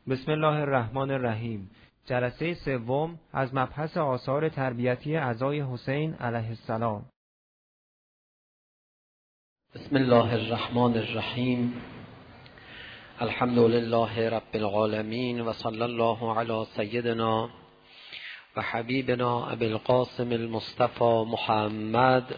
بسم الله الرحمن الرحیم. جلسه سوم از مبحث آثار تربیتی اعضای حسین علیه السلام. بسم الله الرحمن الرحیم. الحمد لله رب العالمین و صلی الله علی سیدنا و حبیبنا ابی القاسم المصطفى محمد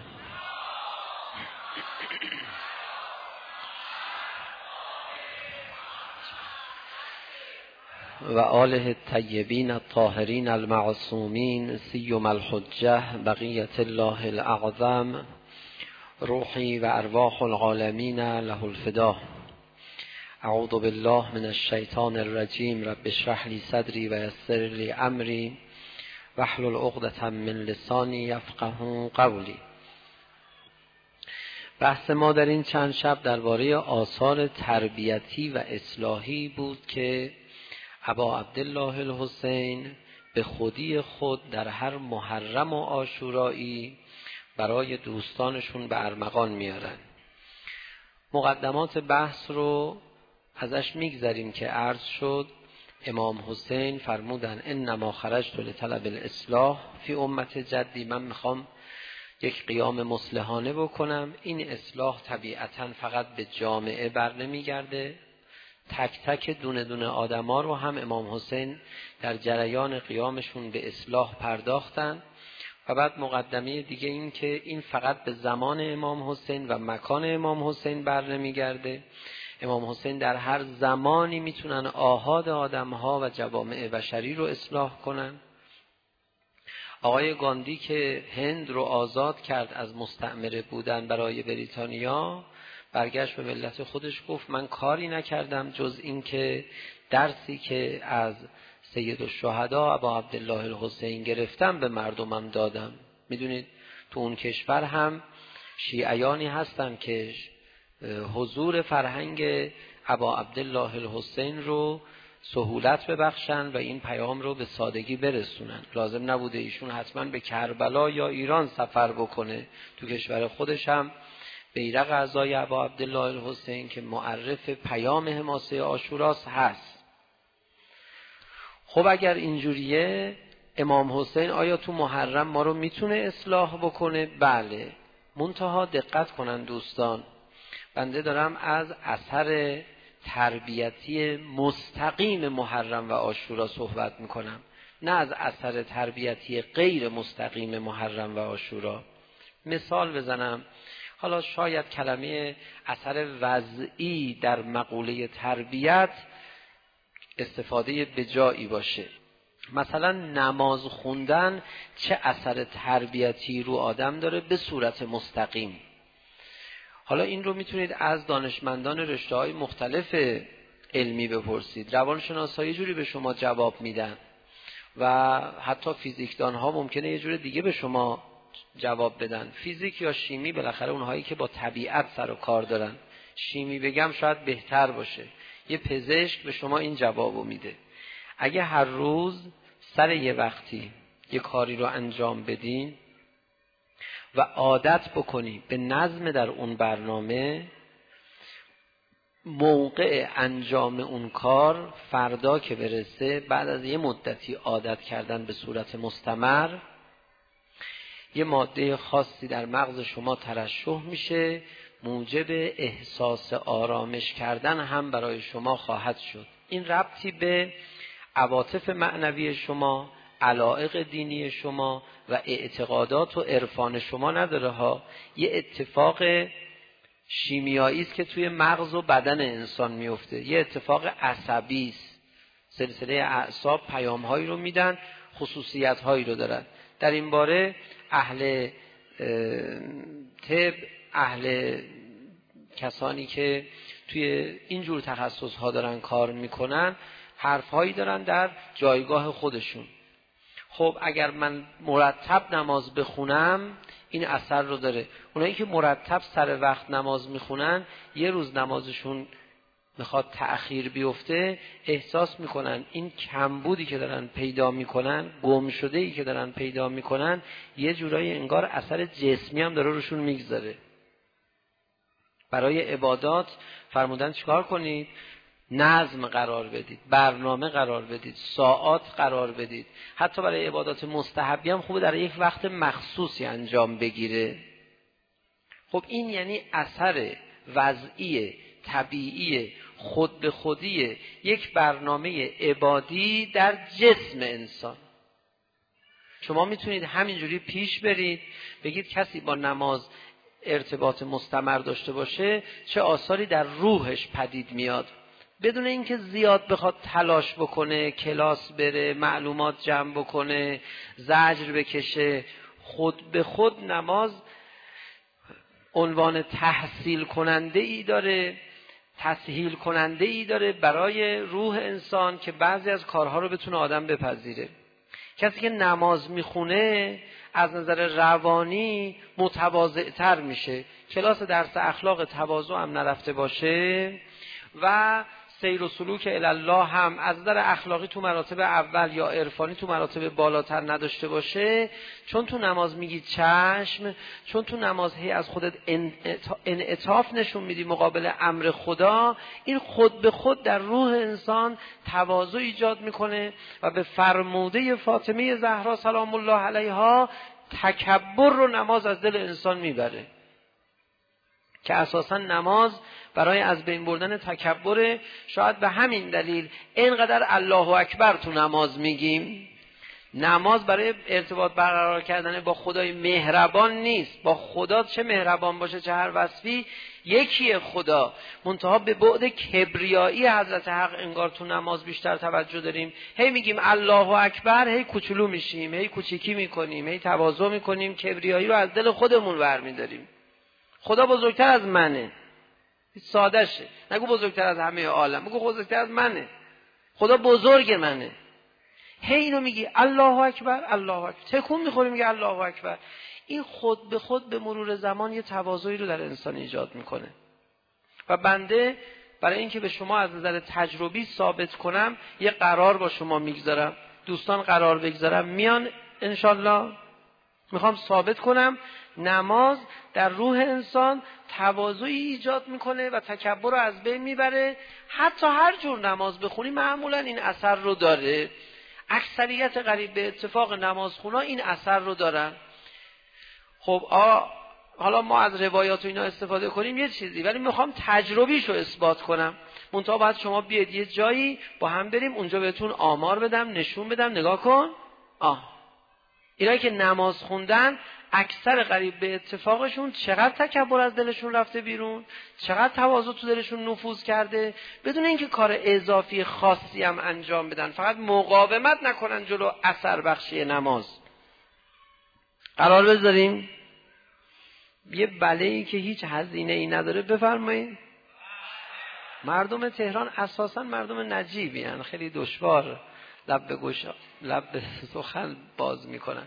و آله الطیبین الطاهرین المعصومین سیما الحجة بقیة الله الاعظم روحی و ارواح العالمین له الفدا. اعوذ بالله من الشیطان الرجیم. رب اشرح لی صدری و یسر لی امری واحلل عقدة من لسانی یفقهوا قولی. بحث ما در این چند شب درباره آثار تربیتی و اصلاحی بود که ابا عبدالله الحسین به خودی خود در هر محرم و عاشورایی برای دوستانشون به ارمغان میارن. مقدمات بحث رو ازش میگذریم که عرض شد امام حسین فرمودن انما خرجت لطلب الاصلاح فی امت جدی. من میخوام یک قیام مصلحانه بکنم. این اصلاح طبیعتاً فقط به جامعه بر نمیگرده، تک تک دونه دونه آدما رو هم امام حسین در جریان قیامشون به اصلاح پرداختن. و بعد مقدمه دیگه این که این فقط به زمان امام حسین و مکان امام حسین بر نمیگرده. امام حسین در هر زمانی میتونن آحاد آدمها و جوامع بشری رو اصلاح کنن. آقای گاندی که هند رو آزاد کرد از مستعمره بودن برای بریتانیا، برگشت به ملت خودش گفت من کاری نکردم جز این که درسی که از سید الشهدا ابا عبدالله الحسین گرفتم به مردمم دادم. میدونید تو اون کشور هم شیعیانی هستن که حضور فرهنگ ابا عبدالله الحسین رو سهولت ببخشن و این پیام رو به سادگی برسونن. لازم نبوده ایشون حتما به کربلا یا ایران سفر بکنه. تو کشور خودش هم بیرق اعضای ابا عبدالله الحسین که معرف پیام حماسه عاشوراست هست. خب اگر اینجوریه امام حسین آیا تو محرم ما رو میتونه اصلاح بکنه؟ بله. منتها دقت کنن دوستان، بنده دارم از اثر تربیتی مستقیم محرم و عاشورا صحبت میکنم، نه از اثر تربیتی غیر مستقیم محرم و عاشورا. مثال بزنم، حالا شاید کلمه اثر وضعی در مقوله تربیت استفاده بجایی باشه. مثلا نماز خوندن چه اثر تربیتی رو آدم داره به صورت مستقیم. حالا این رو میتونید از دانشمندان رشته‌های مختلف علمی بپرسید. روانشناسا یه جوری به شما جواب میدن و حتی فیزیکدان ها ممکنه یه جور دیگه به شما جواب بدن. فیزیک یا شیمی بالاخره اونهایی که با طبیعت سر و کار دارن. شیمی بگم شاید بهتر باشه. یه پزشک به شما این جوابو میده. اگه هر روز سر یه وقتی یه کاری رو انجام بدین و عادت بکنی به نظم در اون برنامه، موقع انجام اون کار فردا که برسه، بعد از یه مدتی عادت کردن به صورت مستمر، یه ماده خاصی در مغز شما ترشح میشه، موجب احساس آرامش کردن هم برای شما خواهد شد. این ربطی به عواطف معنوی شما، علایق دینی شما و اعتقادات و عرفان شما نداره ها. یه اتفاق شیمیایی است که توی مغز و بدن انسان میفته. یه اتفاق عصبی است. سلسله اعصاب پیام‌هایی رو میدن، خصوصیت‌هایی رو دارن. در این باره اهل طب، اهل کسانی که توی اینجور تخصص‌ها دارن کار میکنن، حرف‌هایی دارن در جایگاه خودشون. خب اگر من مرتب نماز بخونم این اثر رو داره. اونایی که مرتب سر وقت نماز میخونن، یه روز نمازشون میخواد تأخیر بیفته، احساس میکنن این کمبودی که دارن پیدا میکنن، گم شده‌ای که دارن پیدا میکنن، یه جورایی انگار اثر جسمی هم داره روشون میگذاره. برای عبادات فرمودن چیکار کنید؟ نظم قرار بدید، برنامه قرار بدید، ساعات قرار بدید. حتی برای عبادات مستحبی هم خوبه در یک وقت مخصوصی انجام بگیره. خب این یعنی اثر وضعی طبیعی خود به خودی یک برنامه عبادی در جسم انسان. شما میتونید همینجوری پیش برید بگید کسی با نماز ارتباط مستمر داشته باشه چه آثاری در روحش پدید میاد، بدون اینکه زیاد بخواد تلاش بکنه، کلاس بره، معلومات جمع بکنه، زجر بکشه. خود به خود نماز عنوان تحصیل کننده ای داره، تسهیل کننده ای داره برای روح انسان که بعضی از کارها رو بتونه آدم بپذیره. کسی که نماز میخونه از نظر روانی متواضع‌تر میشه. کلاس درس اخلاق تواضع هم نرفته باشه و سیر و سلوک الله هم از نظر اخلاقی تو مراتب اول یا عرفانی تو مراتب بالاتر نداشته باشه، چون تو نماز میگی چشم، چون تو نماز هی از خودت انعطاف نشون میدی مقابل امر خدا، این خود به خود در روح انسان تواضع ایجاد میکنه و به فرموده فاطمه زهرا سلام الله علیها تکبر رو نماز از دل انسان میبره، که اساسا نماز برای از بین بردن تکبر. شاید به همین دلیل اینقدر الله اکبر تو نماز میگیم. نماز برای ارتباط برقرار کردن با خدای مهربان نیست. با خدا چه مهربان باشه چه هر وصفی یکیه خدا، منتها به بعد کبریایی حضرت حق انگار تو نماز بیشتر توجه داریم. هی میگیم الله اکبر، هی کوچولو میشیم، هی کوچیکی میکنیم، هی تواضع میکنیم، کبریایی رو از دل خودمون برمیداریم. خدا بزرگتر از منه، ساده شه، نگو بزرگتر از همه عالم، بگو بزرگتر از منه، خدا بزرگ منه. هی اینو میگی الله اکبر، الله اکبر، تکون میخوری میگه الله اکبر. این خود به خود به مرور زمان یه تواضعی رو در انسان ایجاد میکنه. و بنده برای اینکه به شما از نظر تجربی ثابت کنم یه قرار با شما میگذارم، دوستان قرار بگذارم میان انشالله، میخوام ثابت کنم نماز در روح انسان تواضعی ایجاد میکنه و تکبر رو از بین میبره. حتی هر جور نماز بخونی معمولا این اثر رو داره. اکثریت قریب به اتفاق نمازخونا این اثر رو دارن. خب حالا ما از روایات و اینا استفاده کنیم یه چیزی، ولی میخوام تجربیشو اثبات کنم. منتها باید شما بیاید یه جایی با هم بریم اونجا بهتون آمار بدم، نشون بدم، نگاه کن. اینایی که نماز خوندن اکثر قریب به اتفاقشون چقدر تکبر از دلشون رفته بیرون، چقدر تواضع تو دلشون نفوذ کرده، بدون اینکه کار اضافی خاصی هم انجام بدن، فقط مقاومت نکنن جلو اثر بخشی نماز. قرار بذاریم یه بله‌ای که هیچ هزینه ای نداره بفرمایید. مردم تهران اساساً مردم نجیبی هستند، خیلی دشوار لب به سخن باز میکنن.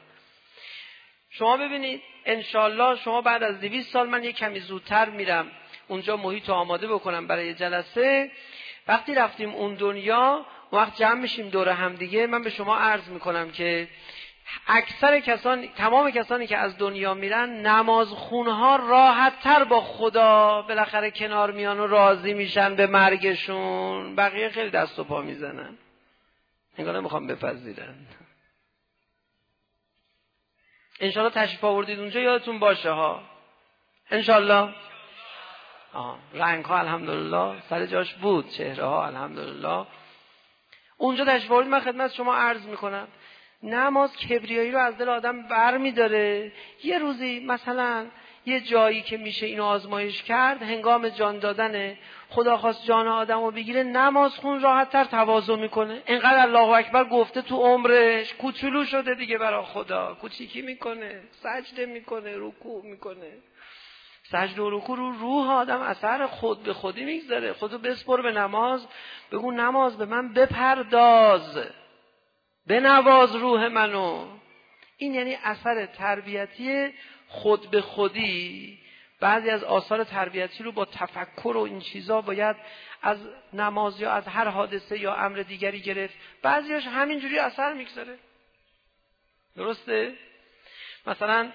شما ببینید انشالله شما بعد از 200 سال، من یه کمی زودتر میرم اونجا محیط آماده بکنم برای جلسه، وقتی رفتیم اون دنیا وقت جمع میشیم دور هم دیگه، من به شما عرض میکنم که اکثر کسان، تمام کسانی که از دنیا میرن، نمازخونها راحت تر با خدا بالاخره کنار میان و راضی میشن به مرگشون. بقیه خیلی دست و پا میزنن، انگار نمیخوام بپذیرن. انشالله تشریف آوردید اونجا، یادتون باشه ها انشالله. رنگ ها الحمدلله سر جاش بود، چهره ها الحمدلله. اونجا تشریف آوردید، من خدمت شما عرض میکنم نماز کبریایی رو از دل آدم بر میداره. یه روزی مثلا یه جایی که میشه اینو آزمایش کرد، هنگام جان دادن خدا خواست جان آدم رو بگیره، نماز خون راحت تر تواضع میکنه. اینقدر الله اکبر گفته تو عمرش، کوچولو شده دیگه برای خدا، کوچیکی میکنه، سجده میکنه، رکوع میکنه. سجده و رکوع رو روح آدم اثر خود به خودی میگذاره. خودتو بسپر به نماز، بگو نماز به من بپرداز، بنواز روح منو. این یعنی اثر تربیتی خود به خودی. بعضی از آثار تربیتی رو با تفکر و این چیزا باید از نماز یا از هر حادثه یا امر دیگری گرفت. بعضیاش همینجوری اثر میگذاره. درسته؟ مثلا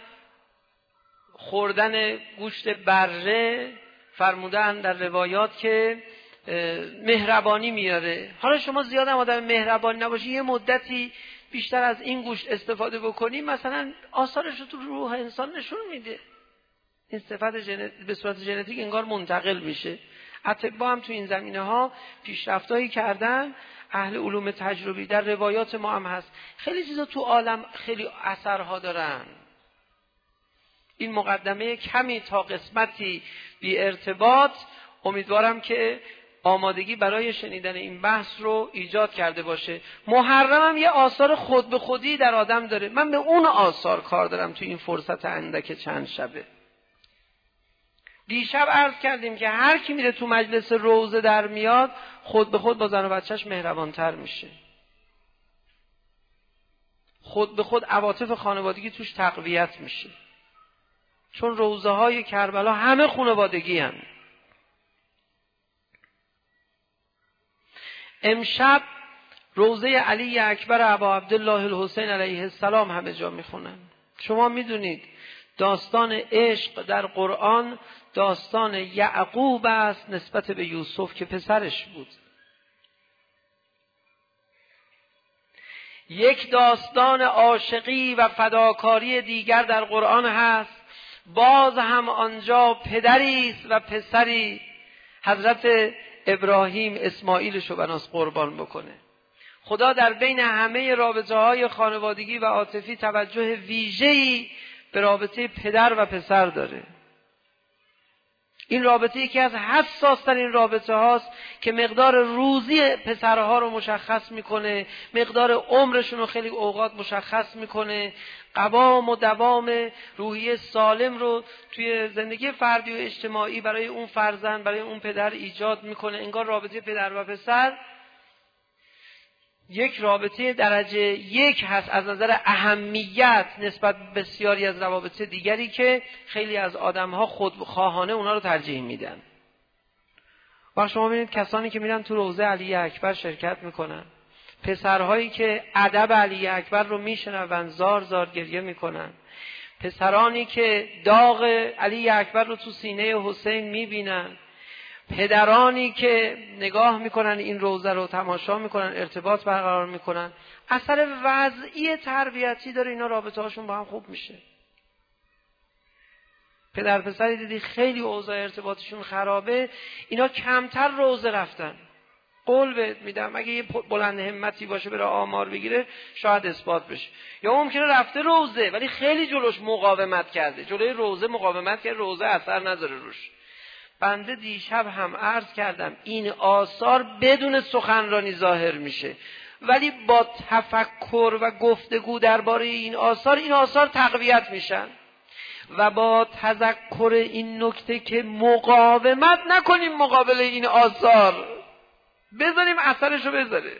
خوردن گوشت بره فرمودن در روایات که مهربانی میاره. حالا شما زیاد هم آدم مهربانی نباشی، یه مدتی بیشتر از این گوشت استفاده بکنی، مثلا آثارش رو تو روح انسان نشون میده. این صفت به صورت ژنتیک انگار منتقل میشه. اطباء هم تو این زمینه‌ها پیشرفتایی کردن. اهل علوم تجربی در روایات ما هم هست. خیلی چیزا تو عالم خیلی اثرها دارن. این مقدمه کمی تا قسمتی بی ارتباط، امیدوارم که آمادگی برای شنیدن این بحث رو ایجاد کرده باشه. محرم هم یه آثار خود به خودی در آدم داره. من به اون آثار کار دارم تو این فرصت اندک چند شبه. دیشب عرض کردیم که هر کی میره تو مجلس روضه در میاد، خود به خود با زن و بچهش مهربانتر میشه. خود به خود عواطف خانوادگی توش تقویت میشه. چون روضه های کربلا همه خانوادگی هم. امشب روضه علی اکبر ابا عبدالله الحسین علیه السلام همه جا میخونن. شما میدونید داستان عشق در قرآن داستان یعقوب است نسبت به یوسف که پسرش بود. یک داستان عاشقی و فداکاری دیگر در قرآن هست، باز هم آنجا پدری است و پسری، حضرت ابراهیم اسماعیلشو بناس قربان بکنه. خدا در بین همه رابطه های خانوادگی و عاطفی توجه ویژه‌ای به رابطه پدر و پسر داره. این رابطه یکی از حساس‌ترین رابطه هاست که مقدار روزی پسرها رو مشخص میکنه، مقدار عمرشون رو خیلی اوقات مشخص میکنه، قوام و دوام روحی سالم رو توی زندگی فردی و اجتماعی برای اون فرزند، برای اون پدر ایجاد میکنه. انگار رابطه پدر و پسر یک رابطه درجه یک هست از نظر اهمیت نسبت بسیاری از روابط دیگری که خیلی از آدم‌ها خودخواهانه اونا رو ترجیح میدن. و شما ببینید کسانی که میرن تو روضه علی اکبر شرکت میکنن، پسرهایی که ادب علی اکبر رو میشنون زار زار گریه میکنن، پسرانی که داغ علی اکبر رو تو سینه حسین میبینن، پدرانی که نگاه میکنن این روضه رو تماشا میکنن، ارتباط برقرار میکنن، اثر وضعی تربیتی داره. اینا رابطه هاشون با هم خوب میشه. پدر پسری دیدی خیلی اوضاع ارتباطشون خرابه، اینا کمتر روضه رفتن. قول بهت میدم اگه یه بلند همتی باشه بره آمار بگیره شاید اثبات بشه. یا ممکنه رفته روضه ولی خیلی جلوش مقاومت کرده، جلوی روضه مقاومت کرده، روضه اثر نذاره روش. بنده دیشب هم عرض کردم این آثار بدون سخنرانی ظاهر میشه، ولی با تفکر و گفتگو درباره این آثار تقویت میشن. و با تذکر این نکته که مقاومت نکنیم مقابل این آثار، بذاریم اثرشو بذاره.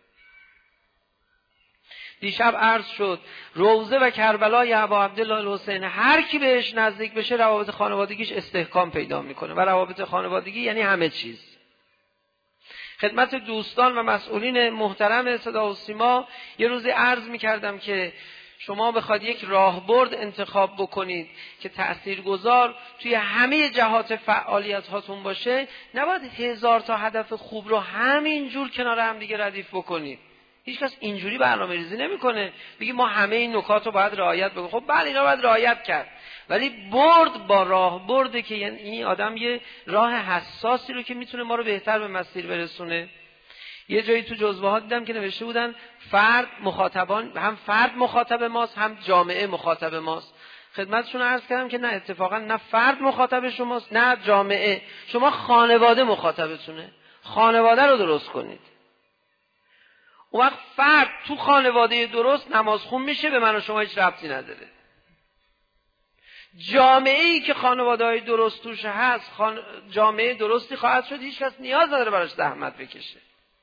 دیشب عرض شد روضه و کربلای ابا عبدالله الحسین، هر کی بهش نزدیک بشه روابط خانوادگیش استحکام پیدا میکنه. و روابط خانوادگی یعنی همه چیز. خدمت دوستان و مسئولین محترم صدا و سیما یه روزی عرض میکردم که شما بخواد یک راهبرد انتخاب بکنید که تأثیرگذار توی همه جهات فعالیت هاتون باشه، نباید 1000 تا هدف خوب رو همین جور کنار هم دیگه ردیف بکنید. هیچ کس اینجوری برنامه‌ریزی نمی‌کنه بگی ما همه این نکات رو باید رعایت بکنیم. خب بله اینا باید رعایت کرد، ولی برد با راهبرده که یعنی این آدم یه راه حساسی رو که میتونه ما رو بهتر به مسیر برسونه. یه جایی تو جزوه ها دیدم که نوشته بودن فرد مخاطبان، هم فرد مخاطب ماست هم جامعه مخاطب ماست. خدمتشون عرض کردم که نه، اتفاقا نه فرد مخاطب شماست نه جامعه، شما خانواده مخاطبتونه. خانواده رو درست کنید. اون وقت فرد تو خانواده درست نمازخون میشه، به من و شما هیچ ربطی نداره. جامعه‌ای که خانواده‌های درست توش هست جامعه درستی خواهد شد، هیچ کس نیاز نداره براش زحمت بکشه.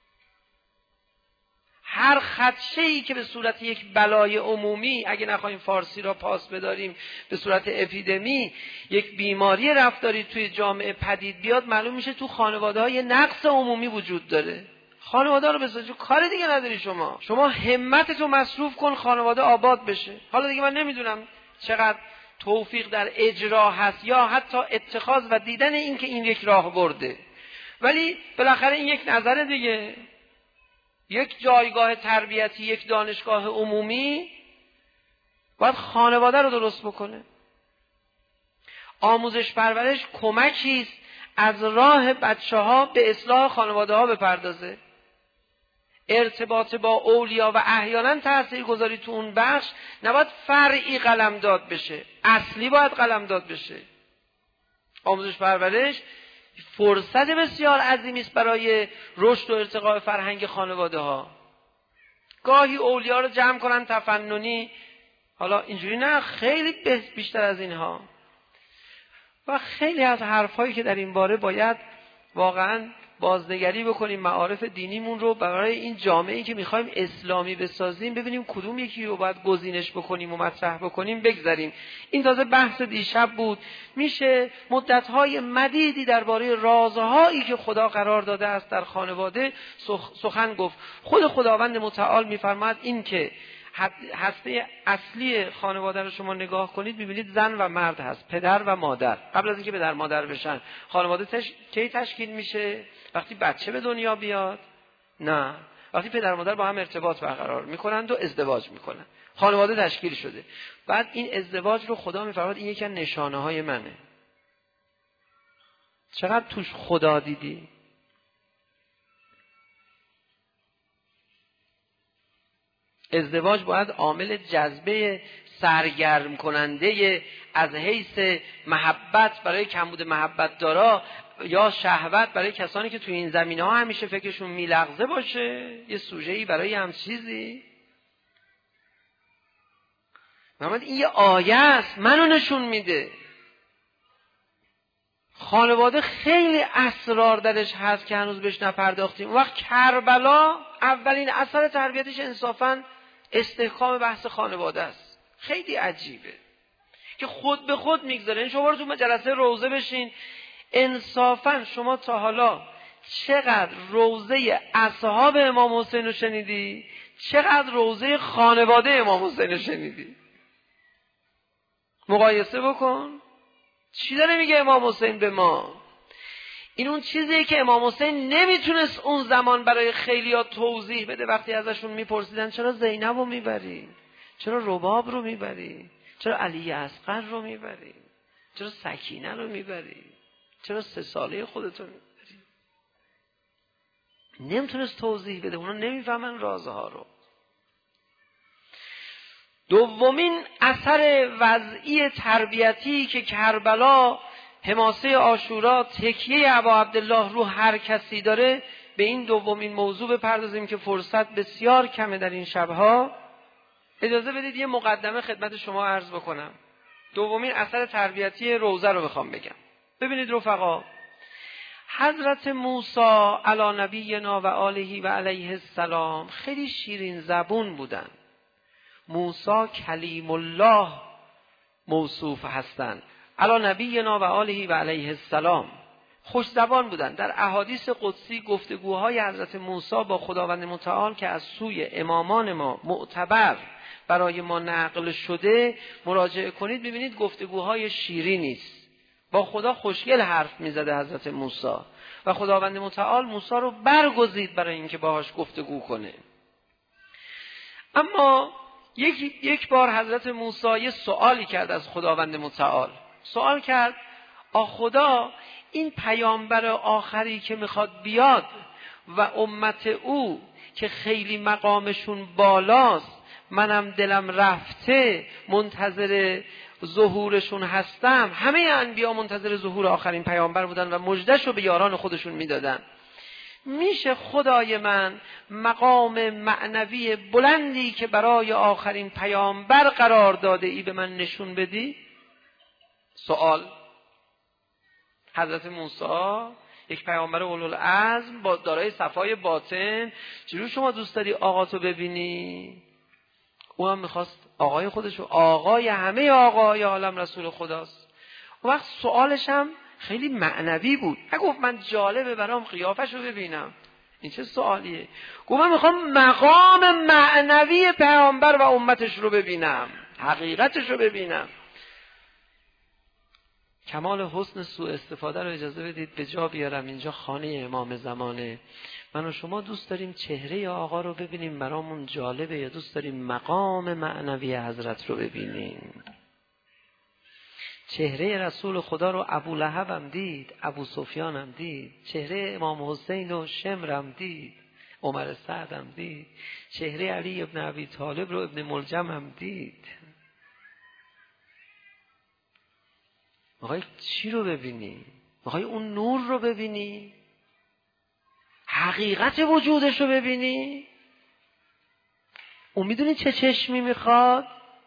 هر خدشه‌ای که به صورت یک بلای عمومی، اگه نخواهیم فارسی را پاس بداریم، به صورت اپیدمی، یک بیماری رفتاری توی جامعه پدید بیاد، معلوم میشه تو خانواده‌ها یه نقص عمومی وجود داره. خانواده رو بسازید، کار دیگه نداری شما همتتو مصروف کن خانواده آباد بشه. حالا دیگه من نمیدونم چقدر توفیق در اجرا هست یا حتی اتخاذ و دیدن این که این یک راه برده، ولی بالاخره این یک نظر دیگه. یک جایگاه تربیتی، یک دانشگاه عمومی باید خانواده رو درست بکنه. آموزش پرورش کمکی است از راه بچه‌ها به اصلاح خانواده ها بپردازه. ارتباط با اولیا و احیانا تاثیرگذاری تو اون بخش نباید فرعی قلمداد بشه، اصلی باید قلمداد بشه. آموزش پرورش فرصت بسیار عظیمی است برای رشد و ارتقاء فرهنگ خانواده ها. گاهی اولیا رو جمع کنن تفننی، حالا اینجوری نه، خیلی بیشتر از اینها. و خیلی از حرفایی که در این باره باید واقعا بازنگری بکنیم معارف دینیمون رو برای این جامعه‌ای که میخوایم اسلامی بسازیم، ببینیم کدوم یکی رو باید گزینش بکنیم و مطرح بکنیم بگذاریم. این تازه بحث دیشب بود. میشه مدت‌های مدیدی درباره رازهایی که خدا قرار داده است در خانواده سخن گفت. خود خداوند متعال میفرماید این که هسته اصلی خانواده رو شما نگاه کنید می‌بینید زن و مرد هست، پدر و مادر. قبل از اینکه پدر مادر بشن خانواده کی تشکیل میشه؟ وقتی بچه به دنیا بیاد؟ نه، وقتی پدر و مادر با هم ارتباط برقرار میکنند و ازدواج میکنن خانواده تشکیل شده. بعد این ازدواج رو خدا میفرماید این یکی از نشانه‌های منه. چقدر توش خدا دیدی؟ ازدواج باید عامل جذبه سرگرم کننده از حیث محبت برای کمبود محبت دارا یا شهوت برای کسانی که توی این زمینه ها همیشه فکرشون میلغزه باشه، یه سوژه‌ای برای هم چیزی. محمد این یه آیه است، منو نشون میده. خانواده خیلی اسرار درش هست که هنوز بهش نپرداختیم. اون وقت کربلا اولین اثر تربیتش انصافاً استحکام بحث خانواده است. خیلی عجیبه که خود به خود میگذاره. شما رو تو جلسه روضه بشین، انصافاً شما تا حالا چقدر روضه اصحاب امام حسین رو شنیدی؟ چقدر روضه خانواده امام حسین رو شنیدی؟ مقایسه بکن. چی داره میگه امام حسین به ما؟ این اون چیزیه که امام حسین نمیتونست اون زمان برای خیلیا توضیح بده. وقتی ازشون میپرسیدن چرا زینب رو میبری؟ چرا رباب رو میبری؟ چرا علی اصغر رو میبری؟ چرا سکینه رو میبری؟ چرا 3 ساله خودتو میبری؟ نمیتونست توضیح بده. اونا نمیفهمن رازها رو. دومین اثر وضعی تربیتی که کربلا، حماسه عاشورا، تکیه ابا عبدالله رو هر کسی داره، به این دومین موضوع بپردازیم که فرصت بسیار کمه در این شبها. اجازه بدید یه مقدمه خدمت شما عرض بکنم. دومین اثر تربیتی روضه رو بخوام بگم. ببینید رفقا، حضرت موسی علی نبینا و آله و علیه السلام خیلی شیرین زبون بودن. موسی کلیم الله موصوف هستند. علی نبینا و آله و علیه السلام خوش زبان بودند. در احادیث قدسی گفتگوهای حضرت موسی با خداوند متعال که از سوی امامان ما معتبر برای ما نقل شده مراجعه کنید، ببینید گفتگوهای شیرینی است. با خدا خوشگل حرف میزده حضرت موسی و خداوند متعال موسی رو برگزید برای اینکه باهاش گفتگو کنه. اما یک بار حضرت موسی یه سوالی کرد از خداوند متعال. سوال کرد خدا، این پیامبر آخری که میخواد بیاد و امت او که خیلی مقامشون بالاست، منم دلم رفته منتظر ظهورشون هستم. همه انبیا منتظر ظهور آخرین پیامبر بودن و مژده‌شو رو به یاران خودشون میدادن. میشه خدای من مقام معنوی بلندی که برای آخرین پیامبر قرار داده ای به من نشون بدی؟ سوال. حضرت موسی یک پیامبر اولوالعزم با دارای صفای باطن، چجور شما دوست داری آقا تو ببینی؟ او هم میخواست آقای خودشو، آقای همه آقای عالم رسول خداست. اون وقت سوالش هم خیلی معنوی بود. نگفت من جالبه برام قیافش رو ببینم. این چه سوالیه؟ گفت من میخوام مقام معنوی پیامبر و امتش رو ببینم، حقیقتش رو ببینم. کمال حسن سوء استفاده رو اجازه بدید به جا بیارم. اینجا خانه امام زمانه. من و شما دوست داریم چهره آقا رو ببینیم، برامون جالبه، یا دوست داریم مقام معنوی حضرت رو ببینیم؟ چهره رسول خدا رو ابو لهب هم دید، ابو سفیان هم دید، چهره امام حسین و شمر هم دید، عمر سعد هم دید، چهره علی ابن ابی طالب رو ابن ملجم هم دید. میخوای چی رو ببینی؟ میخوای اون نور رو ببینی؟ حقیقت وجودش رو ببینی؟ اون میدونی چه چشمی میخواد؟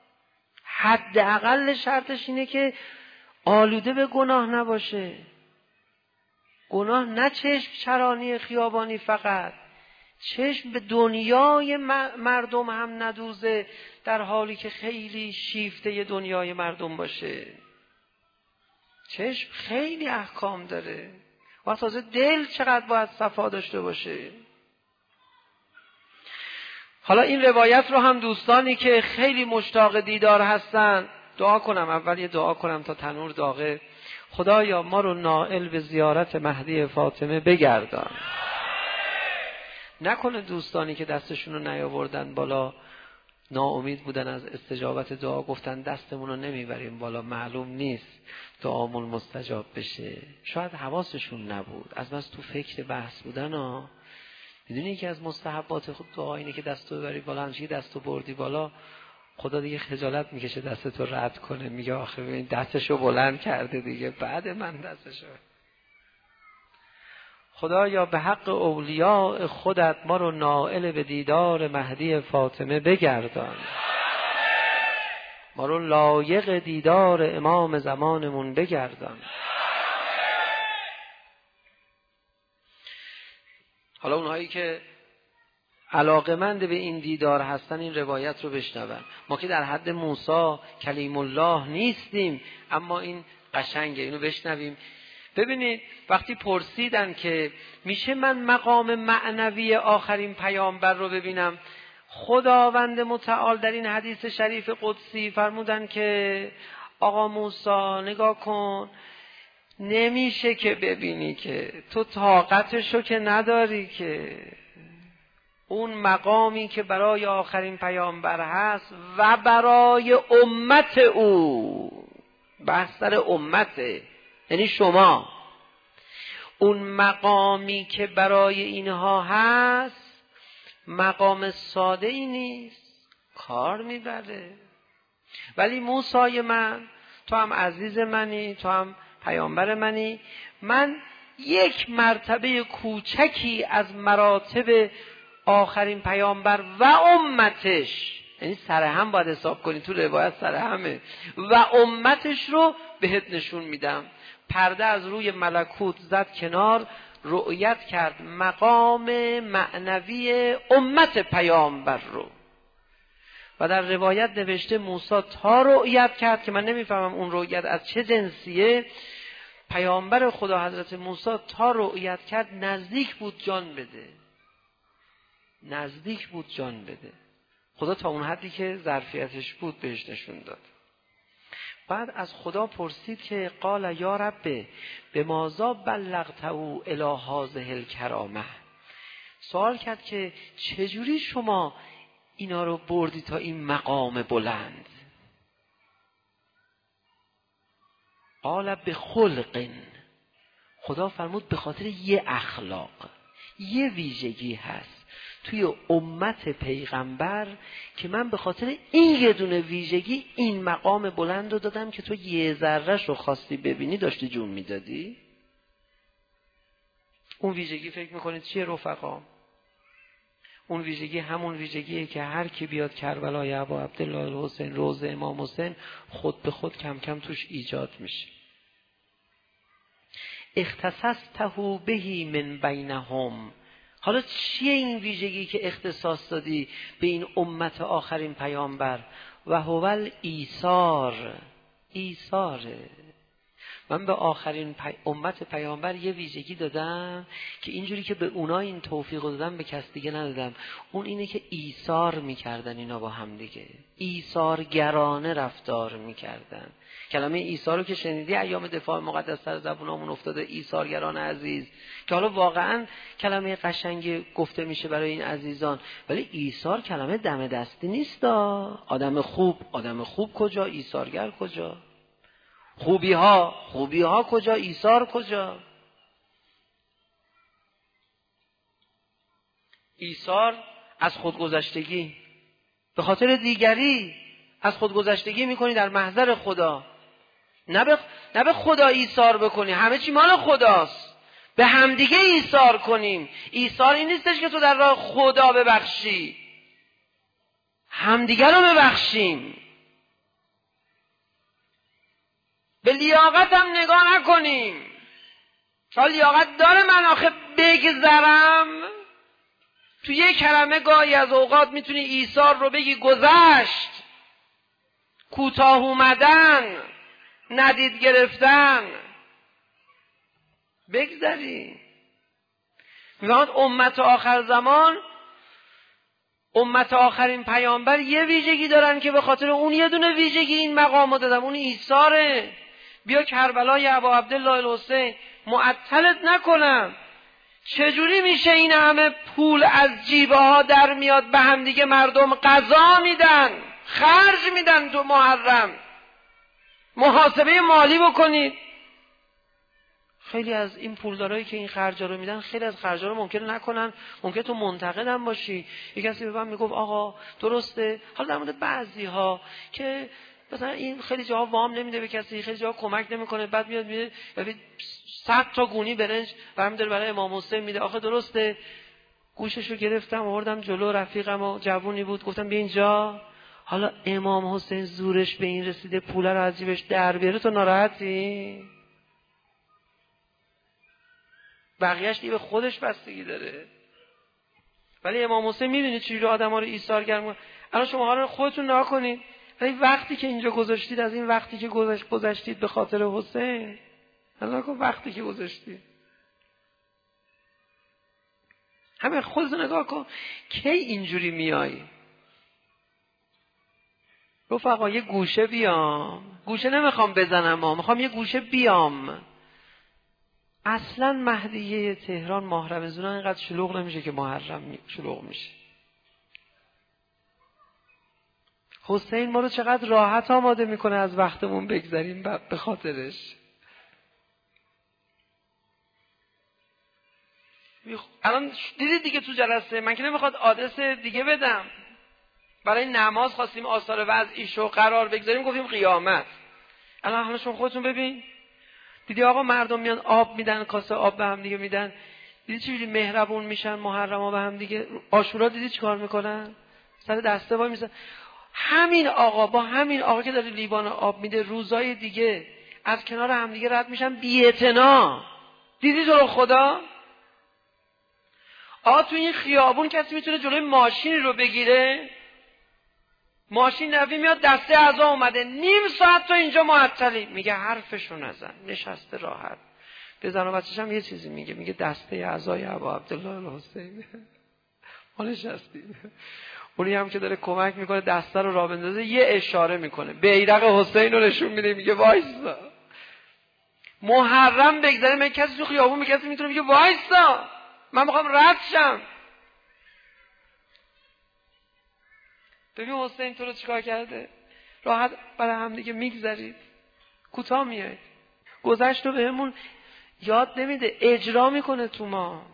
حداقل شرطش اینه که آلوده به گناه نباشه. گناه نه چشم چرانی خیابانی فقط، چشم به دنیای مردم هم ندوزه، در حالی که خیلی شیفته دنیای مردم باشه. چشم خیلی احکام داره. و تازه دل چقدر باید صفا داشته باشه. حالا این روایت رو هم دوستانی که خیلی مشتاق دیدار هستن دعا کنم. اول یه دعا کنم تا تنور داغه. خدایا ما رو نائل به زیارت مهدی فاطمه بگردان. نکنه دوستانی که دستشون رو نیاوردن بالا، ناامید بودن از استجابت دعا، گفتن دستمون رو نمیبریم بالا، معلوم نیست دعامون مستجاب بشه. شاید حواسشون نبود، از بس تو فکر بحث بودن ها. میدونی که از مستحبات خود دعا اینه که دستو ببری بالا. همچنین دستو بردی بالا، خدا دیگه خجالت میکشه دستتو رد کنه، میگه آخه ببین دستشو بلند کرده دیگه، بعد من دستشو. خدایا به حق اولیاء خودت ما رو نائل به دیدار مهدی فاطمه بگردان. ما رو لایق دیدار امام زمانمون بگردان. حالا اونهایی که علاقمند به این دیدار هستن این روایت رو بشنون. ما که در حد موسی کلیم الله نیستیم، اما این قشنگه، اینو بشنویم. ببینید وقتی پرسیدن که میشه من مقام معنوی آخرین پیامبر رو ببینم، خداوند متعال در این حدیث شریف قدسی فرمودن که آقا موسی نگاه کن، نمیشه که ببینی، که تو طاقتشو که نداری، که اون مقامی که برای آخرین پیامبر هست و برای امت او، بحث سر امته، یعنی شما، اون مقامی که برای اینها هست مقام ساده ای نیست، کار میبره. ولی موسی من، تو هم عزیز منی، تو هم پیامبر منی، من یک مرتبه کوچکی از مراتب آخرین پیامبر و امتش، یعنی سرهم باید حساب کنی، تو روایت سرهمه، و امتش رو بهت نشون میدم. پرده از روی ملکوت زد کنار، رؤیت کرد مقام معنوی امت پیامبر رو. و در روایت نوشته موسی تا رؤیت کرد که من نمیفهمم اون رؤیت از چه جنسیه. پیامبر خدا حضرت موسی تا رؤیت کرد نزدیک بود جان بده، نزدیک بود جان بده. خدا تا اون حدی که ظرفیتش بود بهش نشون داد. بعد از خدا پرسید که قال یا رب بماذا بلغته الی هذه الکرامه، سوال کرد که چجوری شما اینا رو بردی تا این مقام بلند؟ قال بخلق، خدا فرمود به خاطر یه اخلاق، یه ویژگی هست توی امت پیغمبر که من به خاطر این یه دونه ویژگی این مقام بلند رو دادم که تو یه ذره‌ش رو خواستی ببینی داشتی جون میدادی. اون ویژگی فکر میکنید چیه رفقا؟ اون ویژگی همون ویژگیه که هر کی بیاد کربلای ابا عبدالله الحسین، روضه امام حسین، خود به خود کم کم توش ایجاد میشه. اختصصته بهی من بینهم. حالا چیه این ویژگی که اختصاص دادی به این امت آخرین پیامبر؟ و هو الایثار، ایثاره. من به آخرین امت پیامبر یه ویژگی دادم که اینجوری که به اونا این توفیق دادم به کس دیگه ندادم. اون اینه که ایثار میکردن اینا با هم دیگه، ایثارگرانه رفتار میکردن. کلمه ایثار رو که شنیدی ایام دفاع مقدس سر زبونامون افتاده، ایثارگران عزیز، که حالا واقعا کلمه قشنگی گفته میشه برای این عزیزان، ولی ایثار کلمه دم دستی نیست. آدم خوب کجا، ایثارگر کجا؟ خوبی ها کجا، ایثار کجا؟ ایثار از خودگذشتگی، به خاطر دیگری از خودگذشتگی میکنی در محضر خدا. نه به خدا ایثار بکنی، همه چی مال خداست، به همدیگه ایثار کنیم. ایثار این نیستش که تو در راه خدا ببخشی، همدیگه رو ببخشیم. به لیاقت هم نگاه نکنیم. چون لیاقت داره من آخه بگذرم. تو یک کلمه گاهی از اوقات میتونی ایثار رو بگی گذشت، کوتاه اومدن، ندید گرفتن. بگذری. میگوید امت آخر زمان، امت آخرین پیامبر یه ویژگی دارن که به خاطر اون یه دونه ویژگی این مقامو دادم، اون ایثاره. بیا کربلای ابا عبدالله الحسین معطلت نکنم. چجوری میشه این همه پول از جیبه ها در میاد، به هم دیگه مردم غذا میدن، خرج میدن تو محرم؟ محاسبه مالی بکنید. خیلی از این پولدارایی که این خرجا رو میدن، خیلی از خرجا رو ممکنه نکنن، ممکنه تو منتقدم باشی. یک کسی به من میگفت آقا درسته، حالا در مورد بعضی ها که مثلا این خیلی جاها وام نمیده به کسی، خیلی جاها کمک نمیکنه، بعد میاد میده 100 تا گونی برنج برام داره برای امام حسین میده. آخه درسته؟ گوششو گرفتم آوردم جلو، رفیقم و جوونی بود، گفتم بیا اینجا. حالا امام حسین زورش به این رسیده پول رو از جیبش در بیاره، تو ناراحتی؟ بقیه‌اش دیگه به خودش بستگی داره. ولی امام حسین میدونید چجوری آدم‌ها رو ایثارگر می‌کنه. الان شما حالا خودتون نگاه کنید، ولی وقتی که اینجا گذاشتید، از این وقتی که گذاشتید به خاطر حسین، الان وقتی که گذاشتید، همه خودتون نگاه کن کی اینجوری میای. رفقا یه گوشه بیام، گوشه نمیخوام بزنم، میخوام یه گوشه بیام. اصلا مهدیه تهران ماه رمضان اینقدر شلوغ نمیشه که محرم شلوغ میشه. حسین ما رو چقدر راحت آماده میکنه از وقتمون بگذاریم به خاطرش. الان دیدید دیگه تو جلسه من که نمیخواد آدرس دیگه بدم، برای نماز خواستیم آثار وضعیشو قرار بگذاریم، گفتیم قیامت. الان همه شما خودتون ببین، دیدی آقا مردم میان آب میدن، کاسه آب به هم دیگه میدن، دیدی چجوری مهربون میشن محرما به هم دیگه. عاشورا دیدی چیکار میکنن؟ سر دسته وای میسن. همین آقا با همین آقا که داره لیوان آب میده، روزای دیگه از کنار هم دیگه رد میشن بی‌اعتنا. دیدی تو رو خدا؟ تو این خیابون کسی میتونه جلوی ماشین رو بگیره؟ ماشین نوی میاد دسته اعضا اومده، نیم ساعت تو اینجا معطلی، میگه حرفشو نزن، نشسته راحت. به زن و بچه‌ش هم یه چیزی میگه دسته اعضای ابا عبدالله الحسین ما نشستیم. اونی هم که داره کمک میکنه دسته رو راه بندازه، یه اشاره میکنه، بیرق حسین رو نشون میده، میگه وایسا. محرم بگذره، من کسی تو خیابون به کسی میتونه میگه وایسا، من میخوام رد شم. ببین حسین تو رو چیکار کرده؟ راحت برای هم دیگه میگذرید، کوتاه میایید. گذشت رو بهمون یاد نمیده، اجرا میکنه تو ما.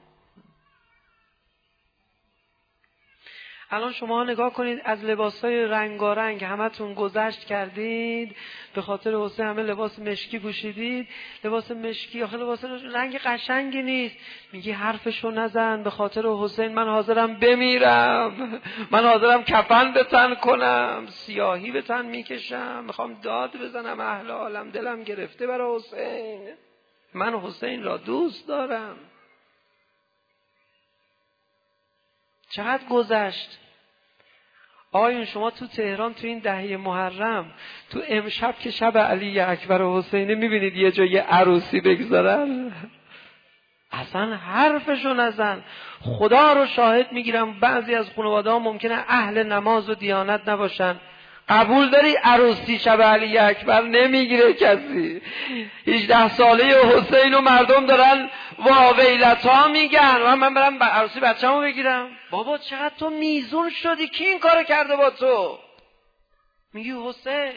الان شما نگاه کنید، از لباسای رنگارنگ همتون گذشت کردید، به خاطر حسین همه لباس مشکی پوشیدید. لباس مشکی آخه لباس رنگ قشنگی نیست. میگی حرفشو نزن، به خاطر حسین من حاضرم بمیرم، من حاضرم کفن به تن کنم، سیاهی به تن میکشم، میخوام داد بزنم، اهل عالم دلم گرفته برای حسین، من حسین را دوست دارم. چقدر گذشت. آقایون شما تو تهران تو این دهه محرم تو امشب که شب علی اکبر و حسینه میبینید یه جای عروسی بگذارن؟ اصلا حرفشو نزن. خدا رو شاهد میگیرم بعضی از خانواده ها ممکنه اهل نماز و دیانت نباشن. قبول داری عروسی شب علی اکبر نمیگیره کسی. 18 ساله حسین و مردم دارن واویلتا میگن و من برم عروسی بچه‌مو بگیرم. بابا چقدر تو میزون شدی؟ کی این کارو کرده با تو؟ میگی حسین،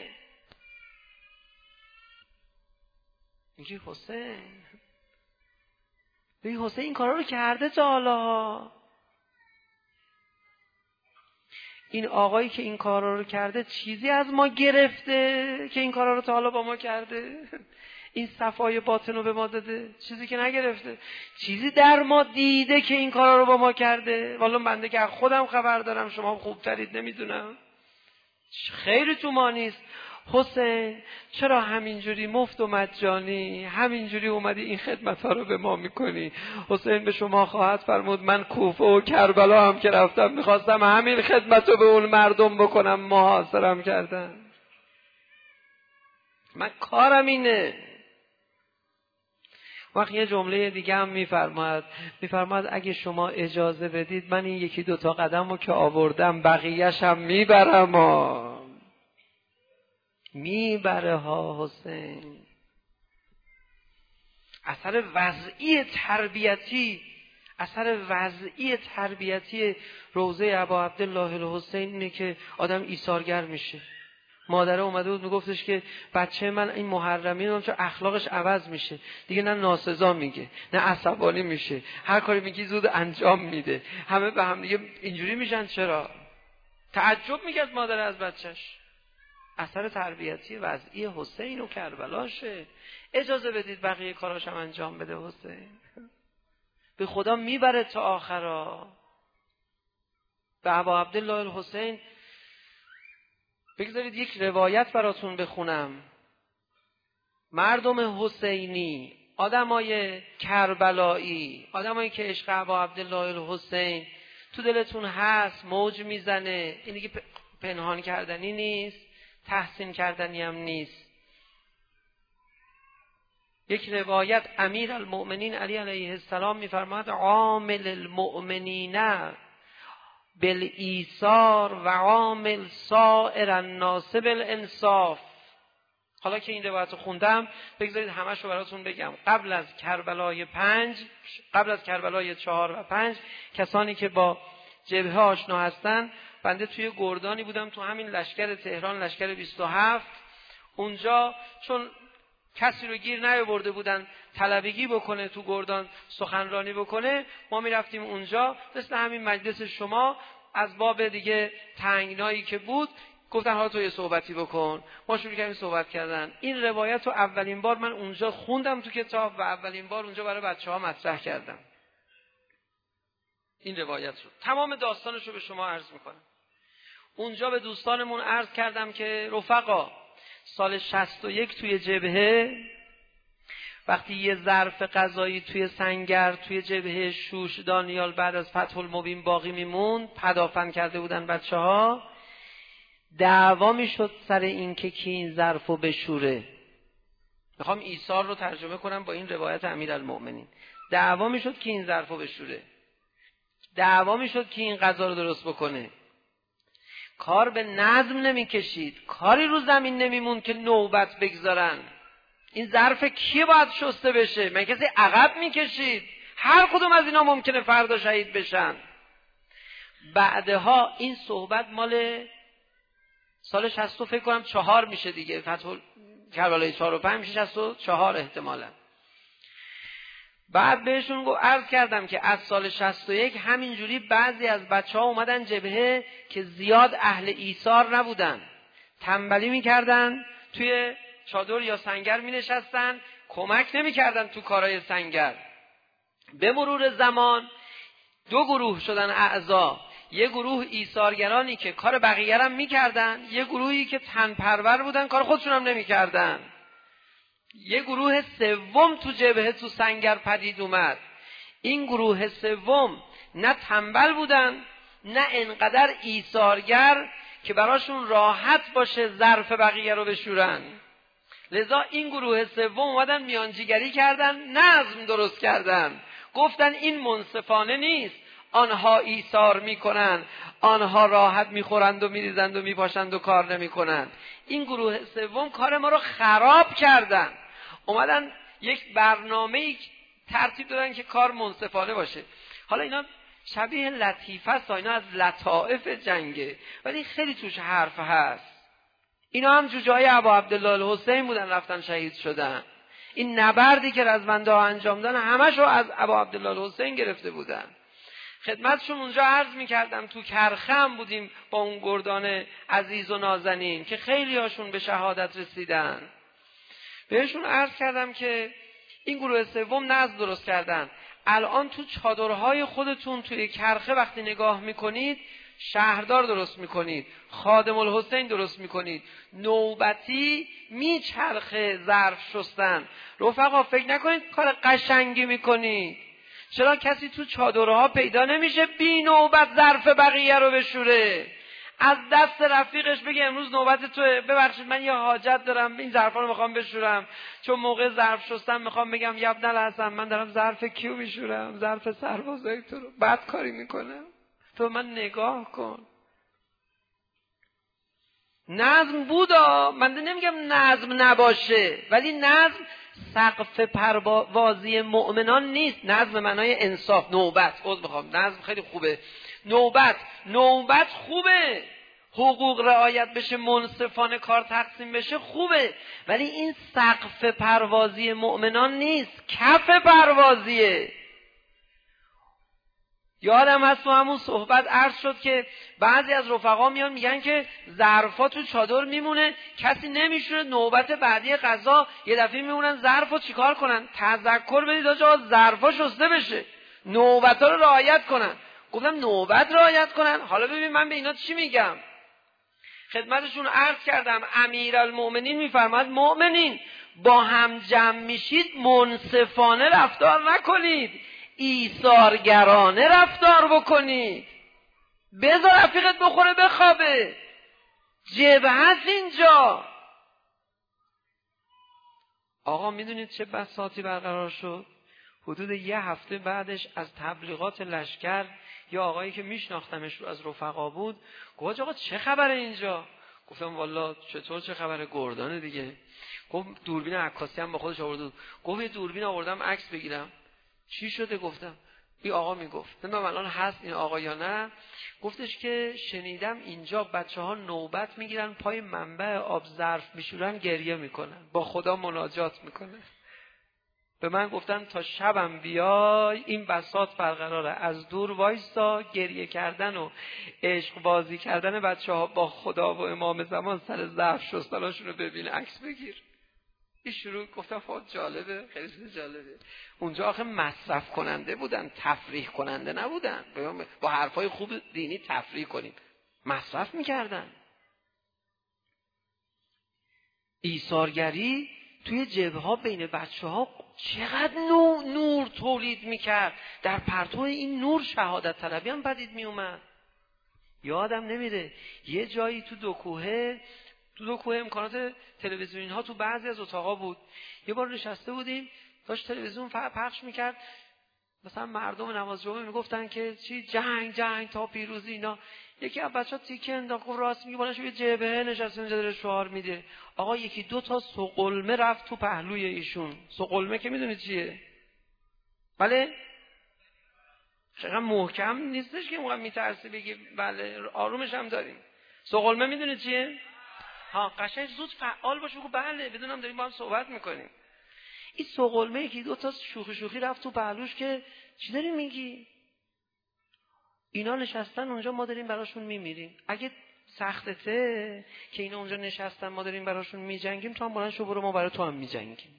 میگی حسین، میگی حسین این کارا رو کرده تا حالا. این آقایی که این کارا رو کرده چیزی از ما گرفته که این کارا رو تا حالا با ما کرده؟ این صفای باطن رو به ما داده؟ چیزی که نگرفته. چیزی در ما دیده که این کارا رو با ما کرده؟ والا بنده که خودم خبر دارم، شما خوبترید نمیدونم، خیلی تو ما نیست. حسین چرا همینجوری مفت و مجانی همینجوری اومدی این خدمت ها رو به ما میکنی؟ حسین به شما خواهد فرمود من کوفه و کربلا هم که رفتم میخواستم همین خدمت رو به اون مردم بکنم، محاصرم کردن. من کارم اینه. وقت یه جمله دیگه هم میفرماد اگه شما اجازه بدید من این یکی دوتا قدم رو که آوردم بقیه‌ش هم میبرم. میبره ها حسین. اثر وضعی تربیتی روضه ابا عبدالله الحسین اینه که آدم ایثارگر میشه. مادره اومده بود میگفتش که بچه من این محرمین چون اخلاقش عوض میشه دیگه، نه ناسزا میگه نه عصبانی میشه، هر کاری میگی زود انجام میده، همه به هم دیگه اینجوری میشن. چرا؟ تعجب میکرد مادر از بچهش. اثر تربیتی وضعی حسین و کربلاشه. اجازه بدید بقیه کاراشم انجام بده حسین. به خدا میبره تا آخرا. به ابا عبدالله الحسین بگذارید یک روایت براتون بخونم. مردم حسینی، آدمای کربلایی، آدمایی که عشق ابا عبدالله الحسین تو دلتون هست، موج میزنه، این دیگه پنهان کردنی نیست، تحسین کردنی هم نیست. یک روایت امیر المؤمنین علی علیه السلام میفرماد عامل المؤمنین بالایثار و عامل سائر الناس بالانصاف. حالا که این روایت رو خوندم بگذارید همش رو براتون بگم. قبل از کربلای 4 و 5 کسانی که با جبهه آشنا هستن، بنده توی گردانی بودم تو همین لشکر تهران، لشکر 27. اونجا چون کسی رو گیر نیاورده بودن طلبگی بکنه تو گردان سخنرانی بکنه، ما میرفتیم اونجا مثل همین مجلس شما، از باب دیگه تنگنایی که بود گفتن حالا تو یه صحبتی بکن. ما شروع کردیم صحبت کردن. این روایت رو اولین بار من اونجا خوندم تو کتاب و اولین بار اونجا برای بچه‌ها مطرح کردم. این روایت رو تمام داستانش رو به شما عرض میکنم. اونجا به دوستانمون عرض کردم که رفقا، سال 61 توی جبهه وقتی یه ظرف غذایی توی سنگر توی جبهه شوش دانیال بعد از فتح المبین باقی میمون، پدافند کرده بودن بچه‌ها، دعوا میشد سر این که کی این ظرفو بشوره. میخوام ایثار رو ترجمه کنم با این روایت امیرالمؤمنین. دعوا میشد که این ظرفو بشوره، دعوا میشد که این غذا رو درست بکنه. کار به نظم نمیکشید، کاری رو زمین نمیمون که نوبت بگذارن این ظرف کی باید شسته بشه. من کسی عقب میکشید؟ هر کدوم از اینا ممکنه فردا شهید بشن. بعدها این صحبت مال سال 60 فکر کنم 4 میشه دیگه، فتح کربلای 4 و 5 میشه 64 احتمالاً. بعد بهشون عرض کردم که از سال 61 همینجوری بعضی از بچه‌ها اومدن جبهه که زیاد اهل ایثار نبودن، تنبلی میکردن، توی چادر یا سنگر مینشستن، کمک نمیکردن تو کارهای سنگر. به مرور زمان 2 گروه شدن اعضا. یه گروه ایثارگرانی که کار بقیه هم میکردن، یه گروهی که تنپرور بودن کار خودشون هم نمیکردن. یه گروه سوم تو جبهه تو سنگر پدید اومد. این گروه سوم نه تنبل بودن نه انقدر ایثارگر که براشون راحت باشه ظرف بقیه رو بشورن. لذا این گروه سوم اومدن میانجیگری کردن، نظم درست کردن، گفتن این منصفانه نیست، آنها ایثار میکنن، آنها راحت میخورند و میریزند و میپاشند و کار نمیکنند. این گروه سوم کار ما رو خراب کردن، اومدن یک برنامه‌ای ترتیب دادن که کار منصفانه باشه. حالا اینا شبیه لطیفه است، اینا از لطائف جنگه، ولی خیلی توش حرف هست. اینا هم جوجه‌های ابا عبدالله الحسین بودن، رفتن شهید شدن. این نبردی که رزمنده‌ها انجام دادن همشو از ابا عبدالله الحسین گرفته بودن. خدمتشون اونجا عرض می‌کردم تو کرخه هم بودیم با اون گردان عزیز و نازنین که خیلی هاشون به شهادت رسیدن. بهشون عرض کردم که این گروه سوم نظم درست کردن. الان تو چادرهای خودتون توی کرخه وقتی نگاه میکنید شهردار درست میکنید، خادم الحسین درست میکنید، نوبتی میچرخه ظرف شستن. رفقا فکر نکنید کار قشنگی میکنید. چرا کسی تو چادرها پیدا نمیشه بی نوبت ظرف بقیه رو بشوره؟ از دست رفیقش بگه امروز نوبت توه، ببخشید من یه حاجت دارم این ظرفا رو میخوام بشورم، چون موقع ظرف شستن میخوام بگم یبن الحسن من دارم ظرف کیو میشورم؟ ظرف سربازای تو رو. بد کاری میکنم، تو من نگاه کن. نظم بودا، من نمیگم نظم نباشه، ولی نظم سقف پروازی مؤمنان نیست. نظم معنای انصاف، نوبت، نظم خیلی خوبه، نوبت خوبه، حقوق رعایت بشه، منصفانه کار تقسیم بشه خوبه، ولی این سقف پروازی مؤمنان نیست، کف پروازیه. یادم هست تو همون صحبت عرض شد که بعضی از رفقا میان میگن که ظرفا تو چادر میمونه، کسی نمیشونه، نوبت بعدی غذا یه دفعه میمونن ظرفا چیکار کنن؟ تذکر بدید آقا ظرفا شسته بشه، نوبتا رو رعایت کنن. گفتم نوبت رعایت کنن؟ حالا ببین من به اینا چی میگم. خدمتشون عرض کردم امیرالمؤمنین میفرماد مؤمنین با هم جمع میشید منصفانه رفتار نکنید، ایثارگرانه رفتار بکنید. بذار رفیقت بخوره بخوابه، جبهه هست اینجا. آقا میدونید چه بساطی برقرار شد؟ حدود یه هفته بعدش از تبلیغات لشکر یا آقایی که میشناختمش رو از رفقا بود، گفت آقا چه خبره اینجا؟ گفتم والا چطور چه خبره؟ گردانه دیگه. گفت دوربین عکاسی هم با خودش آورده بود. گفت یه دوربین آوردم عکس بگیرم. چی شده؟ گفتم این آقا میگفت، نمیدونم الان هست این آقا یا نه. گفتش که شنیدم اینجا بچه‌ها نوبت میگیرن پای منبع آب ظرف میشورن گریه میکنن، با خدا مناجات میکنن. به من گفتن تا شبم بیای این بساط برقراره، از دور وایسا، گریه کردن و عشق بازی کردن بچه‌ها با خدا و امام زمان سر ظرف شستناشون رو ببین، عکس بگیر. این شروع گفتم فوت جالبه، خیلی جالبه. اونجا آخه مصرف کننده بودن، تفریح کننده نبودن. با حرفای خوب دینی تفریح کنیم، مصرف میکردن. ایثارگری توی جبهه‌ها بین بچه‌ها چقدر نور تولید میکرد. در پرتو این نور شهادت طلبی هم پدید میومد. یادم نمیره یه جایی تو دو کوهه امکانات تلویزیونی ها تو بعضی از اتاقا بود. یه بار نشسته بودیم داشت تلویزیون پخش میکرد، مثلا مردم نماز جمعه میگفتن که چی جنگ تا پیروزی اینا. یکی از بچه‌ها تیکه انداخت، گفت راست میگه، بالاشو یه جبهه نشسته اونجا داره شعار میده. آقا یکی دو تا سقلمه رفت تو پهلوی ایشون. سقلمه که میدونید چیه؟ بله چقدر محکم نیستش که اونقدر میترسی بگی بله، آرومش هم داریم. سقلمه میدونید چیه؟ قشنگ زود فعال باش بگو بله، بدونم داریم با هم صحبت میکنیم. این سقلمه یکی دو تا شوخی رفت تو پهلوش که چی داری میگی؟ اینا نشستن اونجا، ما داریم براشون میمیریم. اگه سختته که اینا اونجا نشستن ما داریم براشون میجنگیم، تو هم بلند شو برو ما برای تو هم میجنگیم.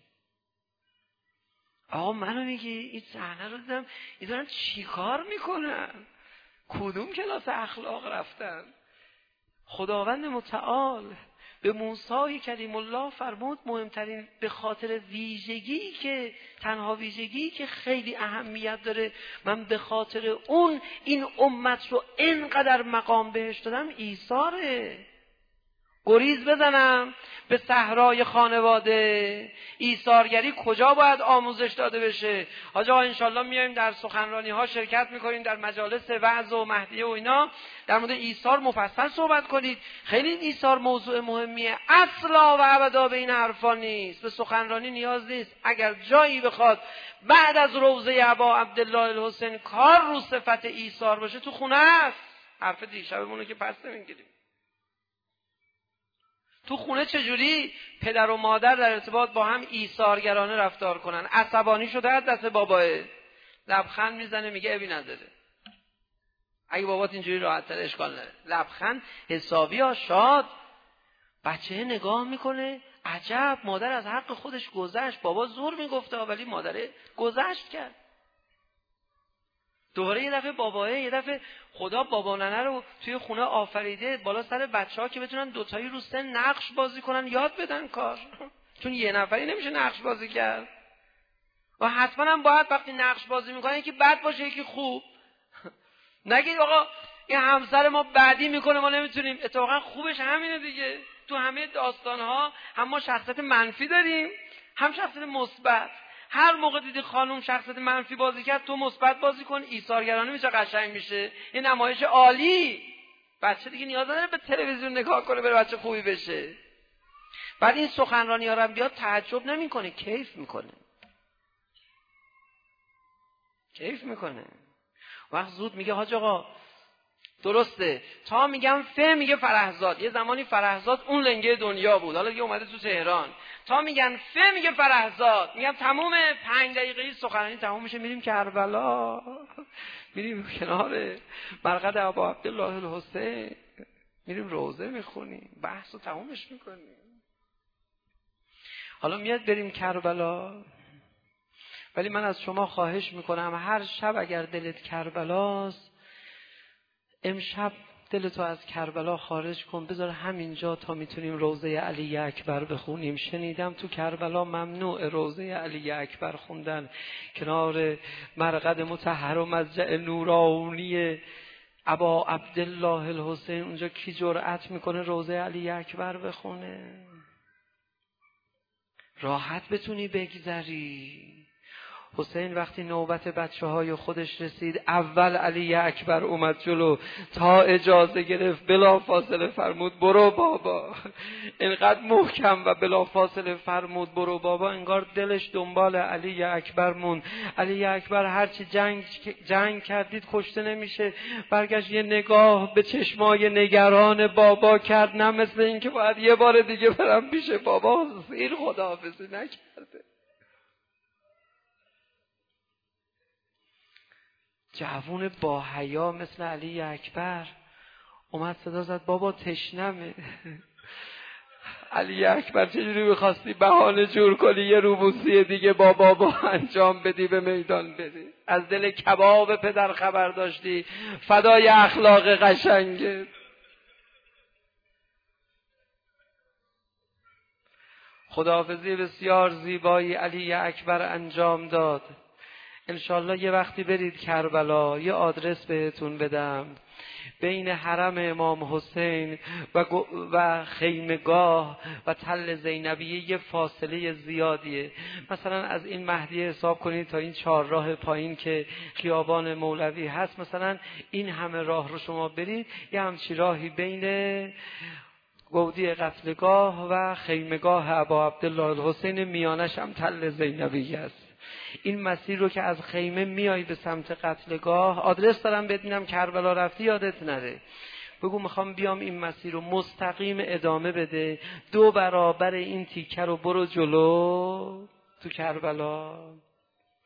آقا منو میگی این صحنه رو دیدم، این دارن چیکار میکنن؟ کدوم کلاس اخلاق رفتن؟ خداوند متعال به موسی کلیم الله فرمود مهمترین به خاطر ویژگی که تنها ویژگی که خیلی اهمیت داره، من به خاطر اون این امت رو اینقدر مقام بهش دادم، ایثاره. گریز بزنم به صحرای خانواده، ایثارگری کجا باید آموزش داده بشه؟ حاج آقا انشالله میایم در سخنرانی ها شرکت میکنیم، در مجالس وعظ و مهدیه و اینا در مورد ایثار مفصل صحبت کنید. خیلی ایثار موضوع مهمیه، اصلا و ابدا به این حرفا نیست، به سخنرانی نیاز نیست. اگر جایی بخواد بعد از روضه ابا عبدالله الحسین کار رو صفت ایثار باشه تو خونه است. حرف دیشبمونو که پس نمیگیریم. تو خونه چجوری پدر و مادر در ارتباط با هم ایثارگرانه رفتار کنن؟ عصبانی شده از دست باباه، لبخند میزنه میگه ابی نداره. اگه بابات اینجوری راحت تر اشکال نداره، لبخند حسابی ها شاد. بچه نگاه میکنه عجب مادر از حق خودش گذشت، بابا زور میگفته ولی مادره گذشت کرد. دوباره یه دفعه باباه، یه دفعه خدا بابا ننه رو توی خونه آفریده بالا سر بچه‌ها که بتونن دوتایی رو سن نقش بازی کنن، یاد بدن کار. چون یه نفری نمیشه نقش بازی کرد و حتما هم باید وقتی نقش بازی میکنن یکی بد باشه یکی خوب. نگید آقا این همسر ما بعدی میکنه ما نمیتونیم. اتفاقا خوبش همینه دیگه. تو همه داستانها هم ما شخصیت منفی داریم هم شخصیت مثبت. هر موقع دیدی خانم شخصیت منفی بازی کرد تو مثبت بازی کن، ایثارگرانه میشه، قشنگ میشه. این نمایش عالی. بچه دیگه نیاز نداره به تلویزیون نگاه کنه بره بچه خوبی بشه. بعد این سخنرانی ها رو بیاد تعجب نمیکنه، کیف میکنه. کیف میکنه. وقت زود میگه حاج آقا درسته، تا میگم میگه فرهزاد. یه زمانی فرهزاد اون لنگه دنیا بود، حالا دیگه اومده تو تهران. تا میگن میگه فرهزاد، میگم تموم 5 دقیقه سخنرانی تموم میشه، میریم کربلا، میریم کنار مرقد ابا عبدالله الحسین، میریم روضه میخونیم، بحث رو تمومش میکنیم. حالا میاد بریم کربلا، ولی من از شما خواهش میکنم هر شب اگر دلت کربلاست، امشب دلتو از کربلا خارج کن، بذار همینجا تا میتونیم روضه علی اکبر بخونیم. شنیدم تو کربلا ممنوع روضه علی اکبر خوندن، کنار مرقد مطهر و مضجع نورانی ابا عبدالله الحسین، اونجا کی جرأت میکنه روضه علی اکبر بخونه؟ راحت بتونی بگذری. حسین وقتی نوبت بچه‌های خودش رسید، اول علی اکبر اومد جلو، تا اجازه گرفت بلا فاصله فرمود برو بابا. اینقدر محکم و بلا فاصله فرمود برو بابا، انگار دلش دنبال علی اکبر مون. علی اکبر هرچی جنگ کردید کشته نمیشه. برگشت یه نگاه به چشمای نگران بابا کرد، نه مثل این که باید یه بار دیگه برم پیش بابا، این خداحافظی نکرده. جوون با حیا مثل علی اکبر اومد صدا زد بابا تشنمه. علی اکبر چجوری می‌خواستی بهانه جور کنی یه روبوسی دیگه با بابا انجام بدی، به میدان بدی؟ از دل کباب پدر خبر داشتی، فدای اخلاق قشنگه. خداحافظی بسیار زیبایی علی اکبر انجام داد. انشالله یه وقتی برید کربلا، یه آدرس بهتون بدم، بین حرم امام حسین و خیمگاه و تل زینبیه یه فاصله زیادیه. مثلا از این مهدیه حساب کنید تا این 4 راه پایین که خیابان مولوی هست، مثلا این همه راه رو شما برید، یه همچی راهی بین گودی قتلگاه و خیمگاه ابا عبدالله الحسین، میانش هم تل زینبیه است. این مسیر رو که از خیمه میای به سمت قتلگاه، آدرس دارم بهت میدم، کربلا رفتی یادت نره، بگو میخوام بیام این مسیر رو مستقیم ادامه بده، 2 برابر این تیکه رو برو جلو تو کربلا.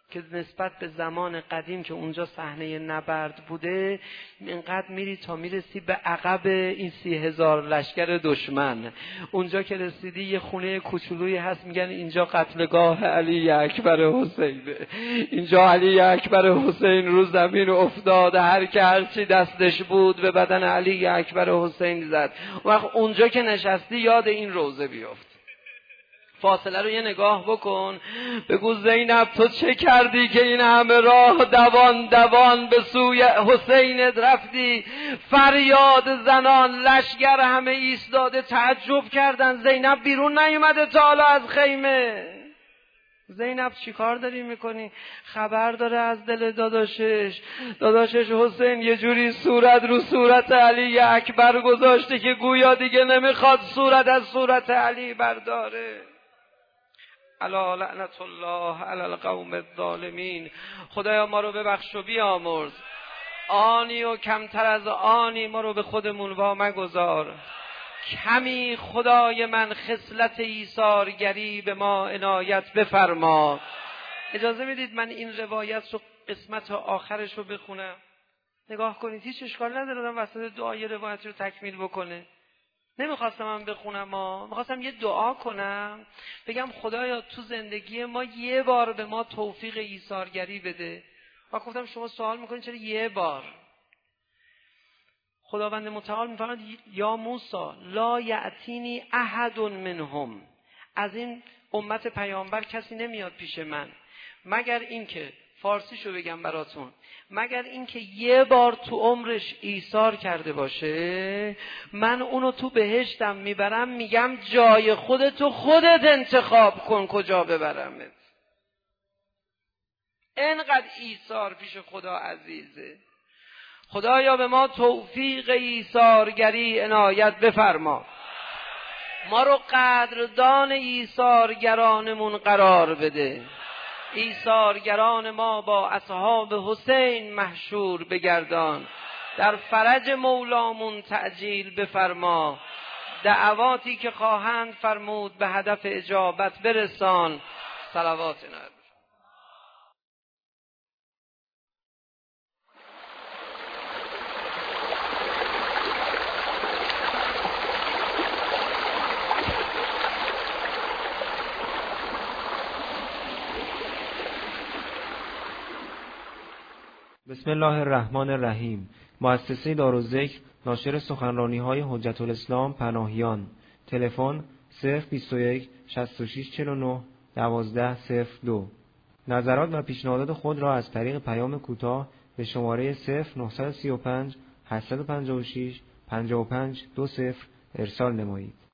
که نسبت به زمان قدیم که اونجا صحنه نبرد بوده اینقدر میری تا میرسی به عقب این 30,000 لشکر دشمن. اونجا که رسیدی یه خونه کوچولویی هست میگن اینجا قتلگاه علی اکبر حسینه. اینجا علی اکبر حسین رو زمین افتاد، هر که هرچی دستش بود به بدن علی اکبر حسین زد. وقت اونجا که نشستی یاد این روزه بیفت. فاصله رو یه نگاه بکن، بگو زینب تو چه کردی که این همه راه دوان دوان به سوی حسینت رفتی؟ فریاد زنان لشگر همه ایستاده تعجب کردن زینب بیرون نیومده تا حالا از خیمه. زینب چی کار داری میکنی؟ خبر داره از دل داداشش حسین یه جوری صورت رو صورت علی اکبر گذاشته که گویا دیگه نمیخواد صورت از صورت علی برداره. الا لعنت الله علی القوم الظالمین. خدایا ما رو ببخش و بیامرز، آنی و کمتر از آنی ما رو به خودمون وا مگذار. کمی خدای من خصلت ایثارگری به ما عنایت بفرما. اجازه میدید من این روایت رو قسمت آخرش رو بخونم؟ نگاه کنید، هیچ اشکال نداره وسط دعای روایت رو تکمیل بکنه. نمیخواستم من بخونم، میخواستم یه دعا کنم، بگم خدایا تو زندگی ما یه بار به ما توفیق ایثارگری بده. و گفتم شما سوال میکنید چرا یه بار؟ خداوند متعال میفرماید یا موسی لا یأتینی احد منهم، از این امت پیامبر کسی نمیاد پیش من مگر اینکه، فارسیشو بگم براتون، مگر اینکه یه بار تو عمرش ایثار کرده باشه، من اونو تو بهشتم میبرم، میگم جای خودتو خودت انتخاب کن کجا ببرمت. اینقدر ایثار پیش خدا عزیزه. خدایا به ما توفیق ایثارگری عنایت بفرما، ما رو قدردان ایثارگرانمون قرار بده. ایثارگران ما با اصحاب حسین محشور بگردان، در فرج مولامون تعجیل بفرما، دعواتی که خواهند فرمود به هدف اجابت برسان. صلوات نبی. بسم الله الرحمن الرحیم. مؤسسه دارالذکر ناشر سخنرانی‌های حجت الاسلام پناهیان. تلفن 021 66 49 1202. نظرات و پیشنهادات خود را از طریق پیام کوتاه به شماره 0935 856 5520 ارسال نمایید.